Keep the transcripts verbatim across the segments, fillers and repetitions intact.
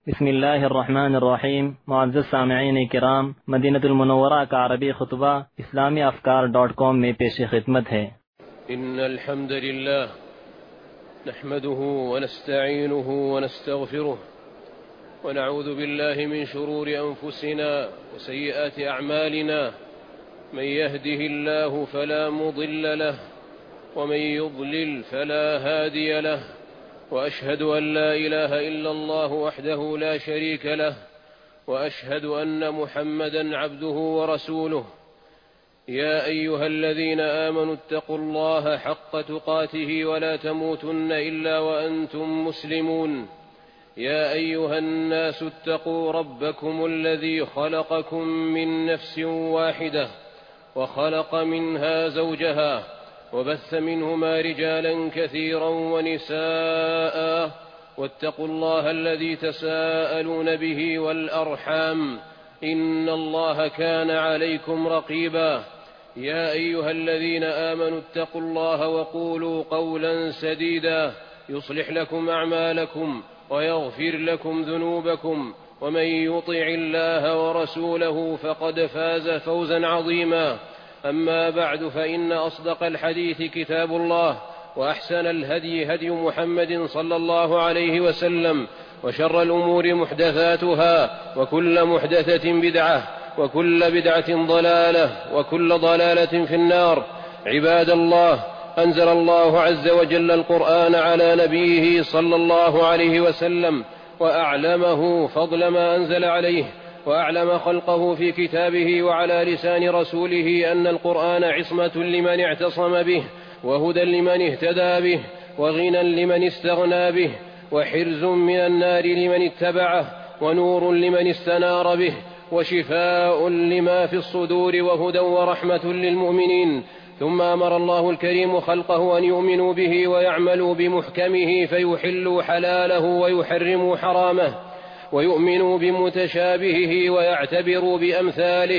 بسم الله الرحمن الرحیم. معزز سامعین کرام، مدینہ المنورہ کا عربی خطبہ اسلامی افکار ڈاٹ کام میں پیش خدمت ہے۔ ان الحمد لله نحمده ونستعينه ونستغفره ونعوذ بالله من شرور انفسنا وسيئات اعمالنا، من يهده الله فلا مضل له ومن يضلل فلا هادي له، وأشهد أن لا إله إلا الله وحده لا شريك له، وأشهد أن محمدا عبده ورسوله. يا أيها الذين آمنوا اتقوا الله حق تقاته ولا تموتن إلا وأنتم مسلمون. يا أيها الناس اتقوا ربكم الذي خلقكم من نفس واحدة وخلق منها زوجها وبث منهما رجالا كثيرا ونساء، واتقوا الله الذي تساءلون به والأرحام، إن الله كان عليكم رقيبا. يا أيها الذين آمنوا اتقوا الله وقولوا قولا سديدا يصلح لكم أعمالكم ويغفر لكم ذنوبكم، ومن يطع الله ورسوله فقد فاز فوزا عظيما. أما بعد، فإن أصدق الحديث كتاب الله، وأحسن الهدي هدي محمد صلى الله عليه وسلم، وشر الأمور محدثاتها، وكل محدثة بدعة، وكل بدعة ضلالة، وكل ضلالة في النار. عباد الله، أنزل الله عز وجل القرآن على نبيه صلى الله عليه وسلم، وأعلمه فضل ما أنزل عليه، وأعلم خلقه في كتابه وعلى لسان رسوله أن القرآن عصمة لمن اعتصم به، وهدى لمن اهتدى به، وغنى لمن استغنى به، وحرز من النار لمن اتبعه، ونور لمن استنار به، وشفاء لما في الصدور، وهدى ورحمة للمؤمنين. ثم أمر الله الكريم خلقه أن يؤمنوا به ويعملوا بمحكمه، فيحلوا حلاله ويحرموا حرامه، ويؤمنوا بمتشابهه ويعتبروا بأمثاله،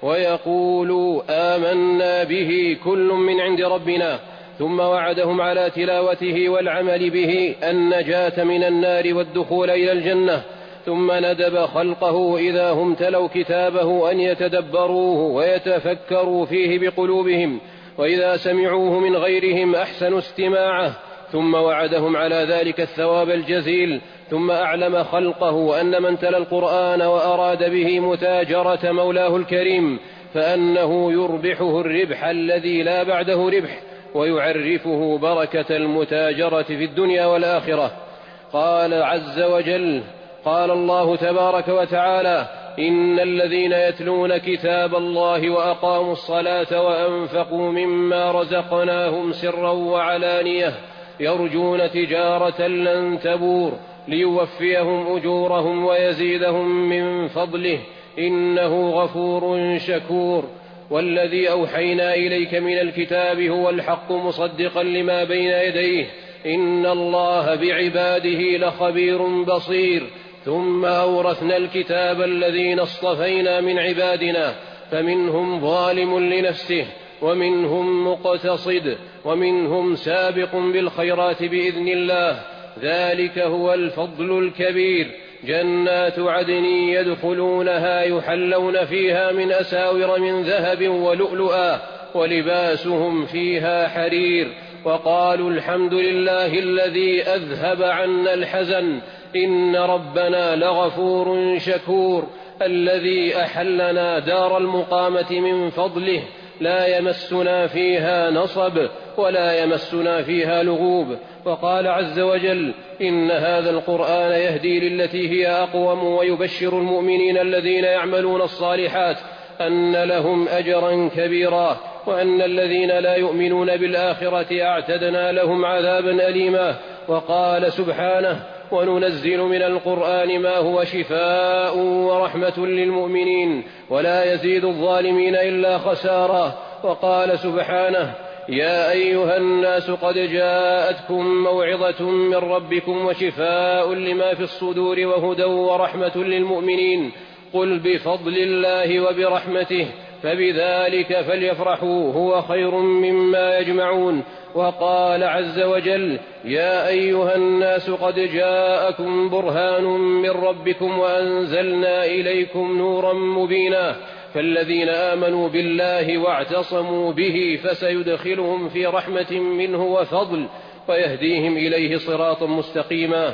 ويقولوا آمنا به كل من عند ربنا. ثم وعدهم على تلاوته والعمل به النجاة من النار والدخول إلى الجنة. ثم ندب خلقه إذا هم تلوا كتابه أن يتدبروه ويتفكروا فيه بقلوبهم، وإذا سمعوه من غيرهم أحسنوا استماعه. ثم وعدهم على ذلك الثواب الجزيل. ثم أعلم خلقه أن من تلا القرآن وأراد به متاجرة مولاه الكريم فأنه يربحه الربح الذي لا بعده ربح، ويعرفه بركة المتاجرة في الدنيا والآخرة. قال عز وجل: قال الله تبارك وتعالى: إن الذين يتلون كتاب الله وأقاموا الصلاة وأنفقوا مما رزقناهم سرا وعلانية يرجون تجارة لن تبور ليوفيهم أجورهم ويزيدهم من فضله إنه غفور شكور. والذي أوحينا إليك من الكتاب هو الحق مصدقا لما بين يديه، إن الله بعباده لخبير بصير. ثم أورثنا الكتاب الذين اصطفينا من عبادنا، فمنهم ظالم لنفسه، ومنهم مقتصد، ومنهم سابق بالخيرات بإذن الله. ذلك هو الفضل الكبير. جنات عدن يدخلونها يحلون فيها من أساور من ذهب ولؤلؤا، ولباسهم فيها حرير. وقالوا الحمد لله الذي أذهب عنا الحزن إن ربنا لغفور شكور. الذي أحلنا دار المقامة من فضله، لا يمسنا فيها نصب ولا يمسنا فيها لغوب. وقال عز وجل: إن هذا القرآن يهدي للتي هي أقوم، ويبشر المؤمنين الذين يعملون الصالحات أن لهم أجرا كبيرا، وأن الذين لا يؤمنون بالآخرة أعتدنا لهم عذابا أليما. وقال سبحانه: وننزل من القرآن ما هو شفاء ورحمة للمؤمنين ولا يزيد الظالمين إلا خسارا. وقال سبحانه: يا أيها الناس قد جاءتكم موعظة من ربكم وشفاء لما في الصدور وهدى ورحمة للمؤمنين. قل بفضل الله وبرحمته فبذلك فليفرحوا هو خير مما يجمعون. وقال عز وجل: يا أيها الناس قد جاءكم برهان من ربكم وأنزلنا إليكم نورا مبينا فالذين آمنوا بالله واعتصموا به فسيدخلهم في رحمة منه وفضل ويهديهم إليه صراطا مستقيما.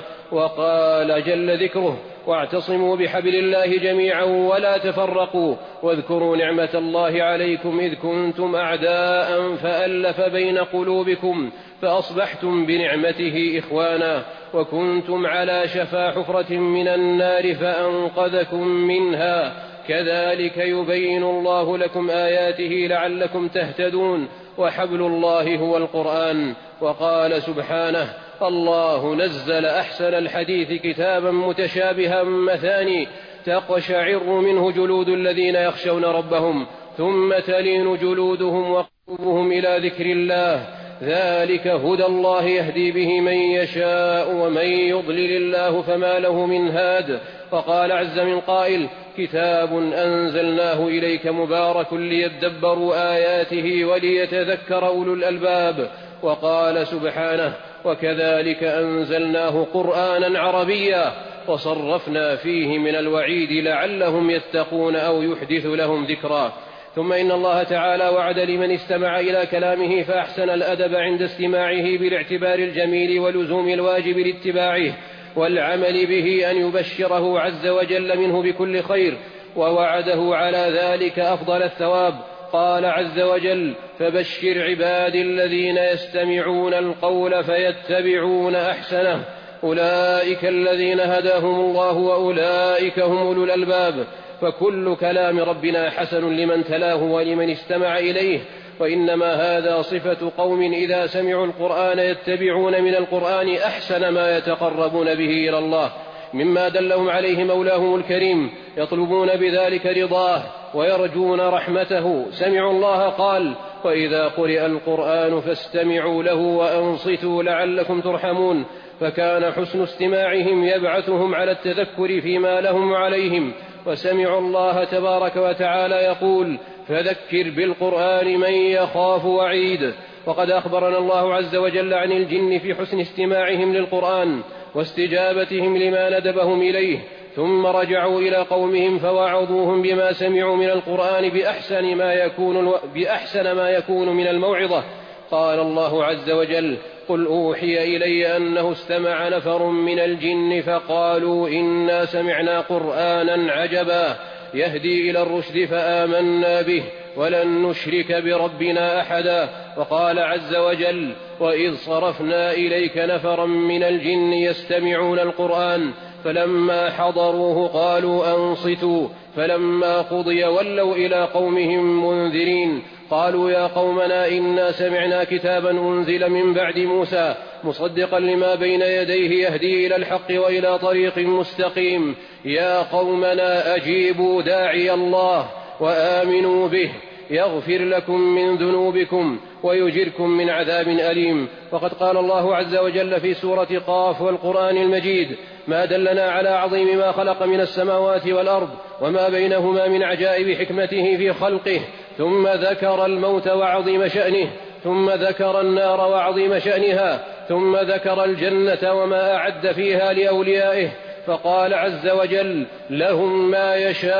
وقال جل ذكره: واعتصموا بحبل الله جميعا ولا تفرقوا واذكروا نعمة الله عليكم إذ كنتم أعداء فألف بين قلوبكم فأصبحتم بنعمته إخوانا وكنتم على شفا حفرة من النار فأنقذكم منها كذلك يبين الله لكم آياته لعلكم تهتدون وحبل الله هو القرآن. وقال سبحانه: الله نزل أحسن الحديث كتابا متشابها مثاني تقشعر منه جلود الذين يخشون ربهم ثم تلين جلودهم وقلوبهم إلى ذكر الله ذلك هدى الله يهدي به من يشاء ومن يضلل الله فما له من هاد. وقال عز من قائل: كتاب أنزلناه إليك مبارك ليدبروا آياته وليتذكر أولو الألباب. وقال سبحانه: وكذلك أنزلناه قرآنا عربيا وصرفنا فيه من الوعيد لعلهم يتقون أو يحدث لهم ذكرا. ثم إن الله تعالى وعد لمن استمع إلى كلامه فأحسن الأدب عند استماعه بالاعتبار الجميل ولزوم الواجب لاتباعه والعمل به أن يبشره عز وجل منه بكل خير، ووعده على ذلك أفضل الثواب. قال عز وجل: فبشر عبادي الذين يستمعون القول فيتبعون أحسنه أولئك الذين هداهم الله وأولئك هم أولو الألباب. فكل كلام ربنا حسن لمن تلاه ولمن استمع إليه، وإنما هذا صفة قوم إذا سمعوا القرآن يتبعون من القرآن أحسن ما يتقربون به إلى الله مما دلهم عليه مولاهم الكريم، يطلبون بذلك رضاه ويرجون رحمته. سمعوا الله قال: وإذا قرئ القرآن فاستمعوا له وأنصتوا لعلكم ترحمون. فكان حسن استماعهم يبعثهم على التذكر فيما لهم عليهم. وسمعوا الله تبارك وتعالى يقول: فذكر بالقرآن من يخاف وعيد. وقد أخبرنا الله عز وجل عن الجن في حسن استماعهم للقرآن واستجابتهم لما ندبهم إليه، ثم رجعوا إلى قومهم فوعظوهم بما سمعوا من القرآن بأحسن ما يكون, بأحسن ما يكون من الموعظة. قال الله عز وجل: قل أوحي إلي أنه استمع نفر من الجن فقالوا إنا سمعنا قرآنا عجبا يهدي إلى الرشد فآمنا به ولن نشرك بربنا أحدا. وقال عز وجل: وإذ صرفنا إليك نفرا من الجن يستمعون القرآن فلما حضروه قالوا أنصتوا فلما قضي ولوا إلى قومهم منذرين قالوا يا قومنا إنا سمعنا كتابا أنزل من بعد موسى مصدقا لما بين يديه يهدي إلى الحق وإلى طريق مستقيم يا قومنا أجيبوا داعي الله وآمنوا به يغفر لكم من ذنوبكم ويجركم من عذاب أليم. وقد قال الله عز وجل في سورة قاف والقرآن المجيد: ما دلنا على عظيم ما خلق من السماوات والأرض وما بينهما من عجائب حكمته في خلقه، ثم ذكر الموت وعظيم شأنه، ثم ذكر النار وعظيم شأنها، ثم ذكر الجنة وما أعد فيها لأوليائه، فقال عز وجل: لهم ما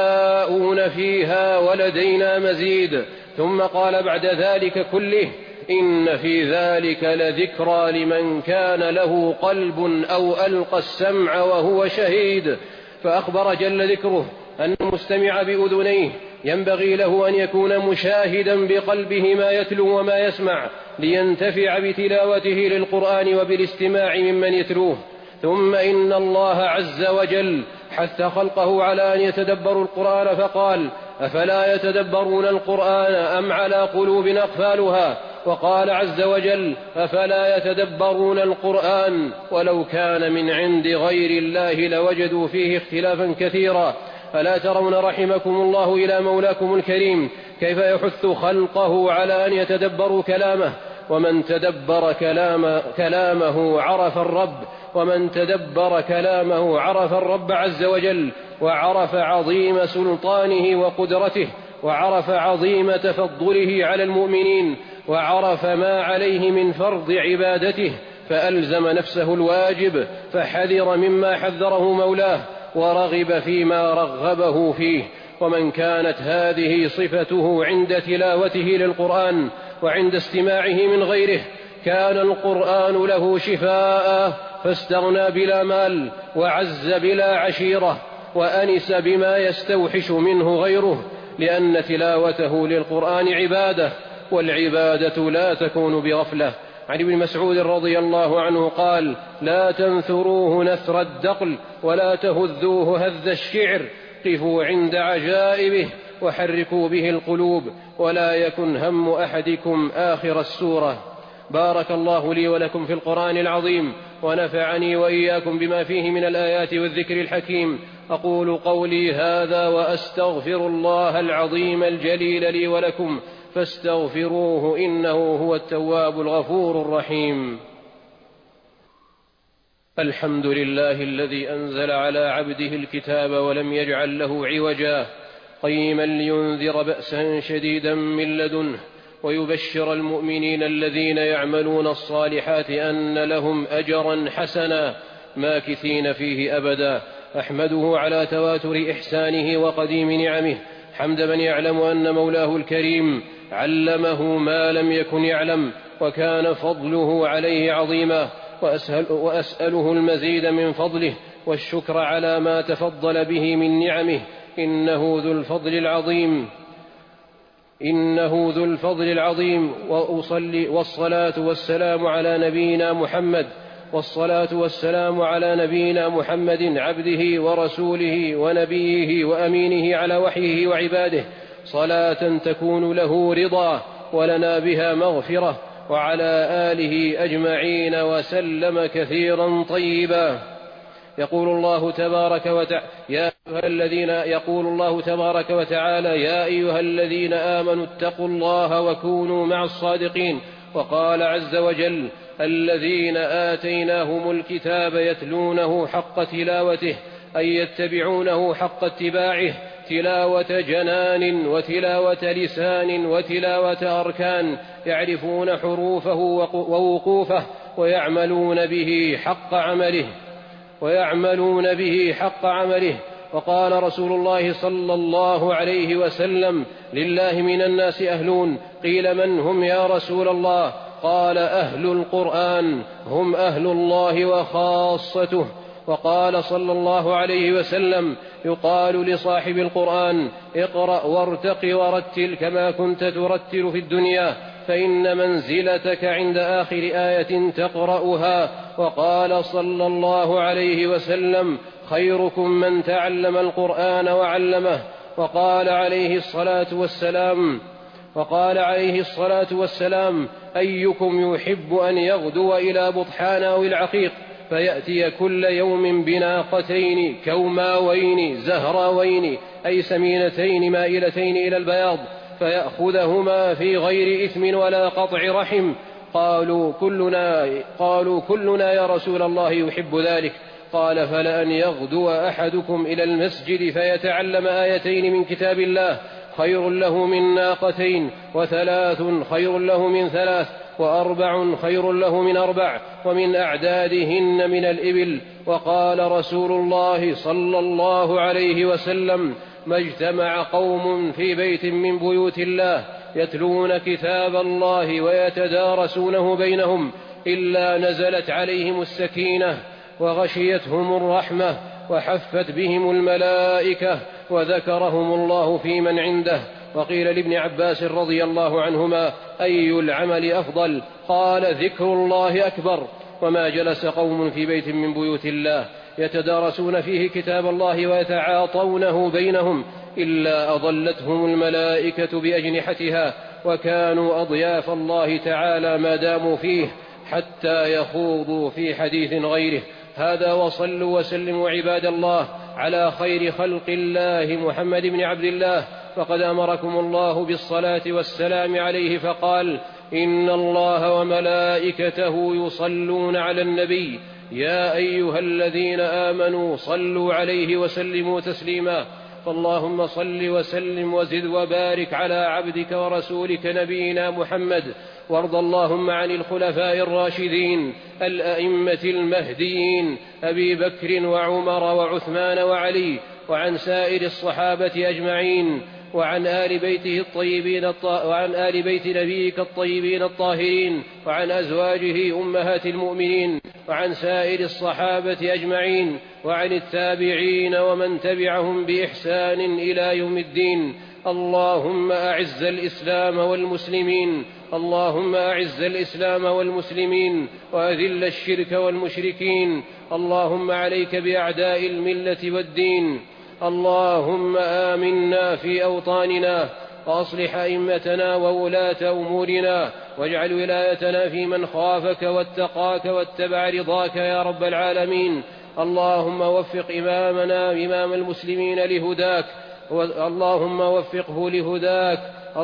يشاءون فيها ولدينا مزيد. ثم قال بعد ذلك كله: إن في ذلك لذكرى لمن كان له قلب أو ألقى السمع وهو شهيد. فأخبر جل ذكره أن المستمع بأذنيه ينبغي له أن يكون مشاهدا بقلبه ما يتلو وما يسمع لينتفع بتلاوته للقرآن وبالاستماع ممن يتلوه. ثم إن الله عز وجل حث خلقه على أن يتدبروا القرآن فقال: أفلا يتدبرون القرآن أم على قلوب أقفالها؟ وقال عز وجل: أفلا يتدبرون القرآن ولو كان من عند غير الله لوجدوا فيه اختلافا كثيرا. ألا ترون رحمكم الله إلى مولاكم الكريم كيف يحث خلقه على أن يتدبروا كلامه؟ ومن تدبر كلام كلامه عرف الرب ومن تدبر كلامه عرف الرب عز وجل، وعرف عظيم سلطانه وقدرته، وعرف عظيم تفضله على المؤمنين، وعرف ما عليه من فرض عبادته فألزم نفسه الواجب، فحذر مما حذره مولاه ورغب فيما رغبه فيه. ومن كانت هذه صفته عند تلاوته للقرآن وعند استماعه من غيره كان القرآن له شفاء، فاستغنى بلا مال وعز بلا عشيرة وأنس بما يستوحش منه غيره، لأن تلاوته للقرآن عبادة، والعبادة لا تكون بغفلة. عن ابن مسعود رضي الله عنه قال: لا تنثروه نثر الدقل ولا تهذوه هذ الشعر، قفوا عند عجائبه وحركوا به القلوب، ولا يكن هم أحدكم آخر السورة. بارك الله لي ولكم في القرآن العظيم، ونفعني وإياكم بما فيه من الآيات والذكر الحكيم. أقول قولي هذا وأستغفر الله العظيم الجليل لي ولكم، فاستغفروه إنه هو التواب الغفور الرحيم. الحمد لله الذي أنزل على عبده الكتاب ولم يجعل له عوجا، قيما لينذر بأسا شديدا من لدنه ويبشر المؤمنين الذين يعملون الصالحات أن لهم أجرا حسنا ماكثين فيه أبدا. أحمده على تواتر إحسانه وقديم نعمه، حمد من يعلم أن مولاه الكريم علمه ما لم يكن يعلم، وكان فضله عليه عظيما، وأسأل وأسأله المزيد من فضله والشكر على ما تفضل به من نعمه، إنه ذو الفضل العظيم إنه ذو الفضل العظيم. وأصلي والصلاة والسلام على نبينا محمد والصلاة والسلام على نبينا محمد عبده ورسوله ونبيه وأمينه على وحيه وعباده، صلاة تكون له رضا ولنا بها مغفرة، وعلى آله أجمعين وسلم كثيرا طيبا. يقول الله تبارك وتعالى يا أيها الذين يقول الله تبارك وتعالى يا أيها الذين آمنوا اتقوا الله وكونوا مع الصادقين. وقال عز وجل الذين آتيناهم الكتاب يتلونه حق تلاوته، أي يتبعونه حق اتباعه، تلاوة جنان وتلاوة لسان وتلاوة أركان، يعرفون حروفه ووقوفه ويعملون به حق عمله ويعملون به حق عمله. وقال رسول الله صلى الله عليه وسلم لله من الناس أهلون، قيل من هم يا رسول الله؟ قال أهل القرآن هم أهل الله وخاصته. وقال صلى الله عليه وسلم يقال لصاحب القرآن اقرأ وارتق ورتل كما كنت ترتل في الدنيا، فإن منزلتك عند آخر آية تقرأها. وقال صلى الله عليه وسلم خيركم من تعلم القرآن وعلمه. وقال عليه الصلاة والسلام وقال عليه الصلاة والسلام أيكم يحب أن يغدو إلى بطحان أو العقيق فيأتي كل يوم بناقتين كوماوين زهراوين أي سمينتين مائلتين إلى البياض، فيأخذهما في غير إثم ولا قطع رحم؟ قالوا كلنا, قالوا كلنا يا رسول الله يحب ذلك. قال فلأن يغدو أحدكم إلى المسجد فيتعلم آيتين من كتاب الله خير له من ناقتين، وثلاث خير له من ثلاث، وأربع خير له من أربع، ومن أعدادهن من الإبل. وقال رسول الله صلى الله عليه وسلم ما اجتمع قوم في بيت من بيوت الله يتلون كتاب الله ويتدارسونه بينهم إلا نزلت عليهم السكينة وغشيتهم الرحمة وحفت بهم الملائكة وذكرهم الله في من عنده. وقيل لابن عباس رضي الله عنهما أي العمل أفضل؟ قال ذكر الله أكبر. وما جلس قوم في بيت من بيوت الله يتدارسون فيه كتاب الله ويتعاطونه بينهم إلا أضلتهم الملائكة بأجنحتها، وكانوا أضياف الله تعالى ما داموا فيه حتى يخوضوا في حديث غيره. هذا وصلوا وسلموا عباد الله على خير خلق الله محمد بن عبد الله، فقد أمركم الله بالصلاة والسلام عليه فقال إن الله وملائكته يصلون على النبي يا أيها الذين آمنوا صلوا عليه وسلموا تسليما. فاللهم صل وسلم وزد وبارك على عبدك ورسولك نبينا محمد وارض اللهم عن الخلفاء الراشدين الأئمة المهديين أبي بكر وعمر وعثمان وعلي، وعن سائر الصحابة أجمعين، وعن آل بيته الطيبين الط... وعن آل بيت نبيك الطيبين الطاهرين، وعن أزواجه أمهات المؤمنين، وعن سائر الصحابة أجمعين، وعن التابعين ومن تبعهم بإحسان إلى يوم الدين. اللهم أعز الإسلام والمسلمين اللهم أعز الإسلام والمسلمين وأذل الشرك والمشركين. اللهم عليك بأعداء الملة والدين. اللهم آمنا في أوطاننا وأصلح أئمتنا وولاة أمورنا، واجعل ولايتنا في من خافك واتقاك واتبع رضاك يا رب العالمين. اللهم وفق إمامنا إمام المسلمين لهداك، اللهم وفقه لهداك.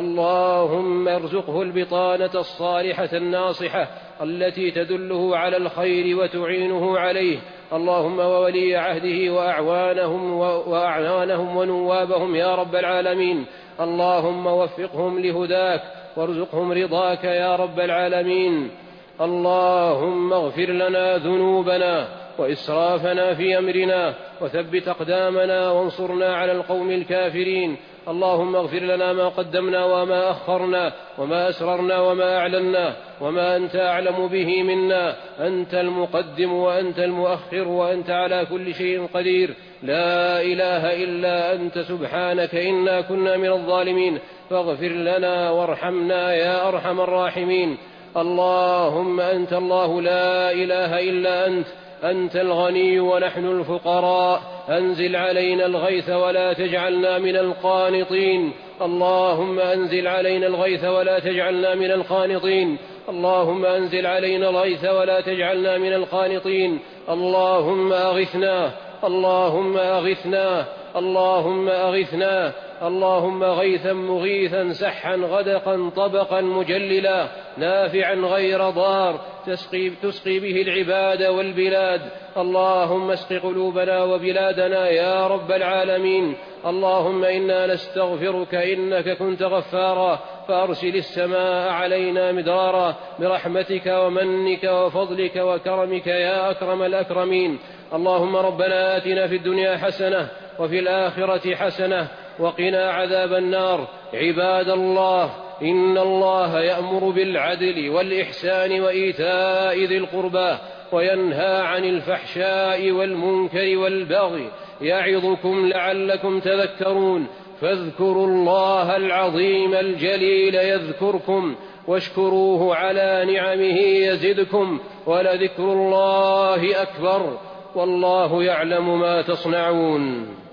اللهم ارزقه البطانة الصالحة الناصحة التي تدله على الخير وتعينه عليه. اللهم وولي عهده وأعوانهم وأعوانهم ونوابهم يا رب العالمين. اللهم وفقهم لهداك وارزقهم رضاك يا رب العالمين. اللهم اغفر لنا ذنوبنا وإسرافنا في أمرنا وثبت أقدامنا وانصرنا على القوم الكافرين. اللهم اغفر لنا ما قدمنا وما أخرنا وما أسررنا وما أعلنا وما أنت أعلم به منا. أنت المقدم وأنت المؤخر وأنت على كل شيء قدير. لا إله إلا أنت سبحانك إنا كنا من الظالمين، فاغفر لنا وارحمنا يا أرحم الراحمين. اللهم أنت الله لا إله إلا أنت، أنت الغني ونحن الفقراء. أنزل علينا الغيث ولا تجعلنا من القانطين. اللهم أنزل علينا الغيث ولا تجعلنا من القانطين. اللهم أنزل علينا الغيث ولا تجعلنا من القانطين. اللهم أغثنا اللهم أغثنا اللهم أغثنا اللهم غيثا مغيثا سحا غدقا طبقا مجللا نافعا غير ضار تسقي, تسقي به العباد والبلاد. اللهم اسق قلوبنا وبلادنا يا رب العالمين. اللهم إنا نستغفرك إنك كنت غفارا، فأرسل السماء علينا مدرارا برحمتك ومنك وفضلك وكرمك يا أكرم الأكرمين. اللهم ربنا آتنا في الدنيا حسنة وفي الآخرة حسنة وقنا عذاب النار. عباد الله، إن الله يأمر بالعدل والإحسان وإيتاء ذي القربى وينهى عن الفحشاء والمنكر والبغي، يعظكم لعلكم تذكرون. فاذكروا الله العظيم الجليل يذكركم، واشكروه على نعمه يزدكم، ولذكر الله أكبر، والله يعلم ما تصنعون.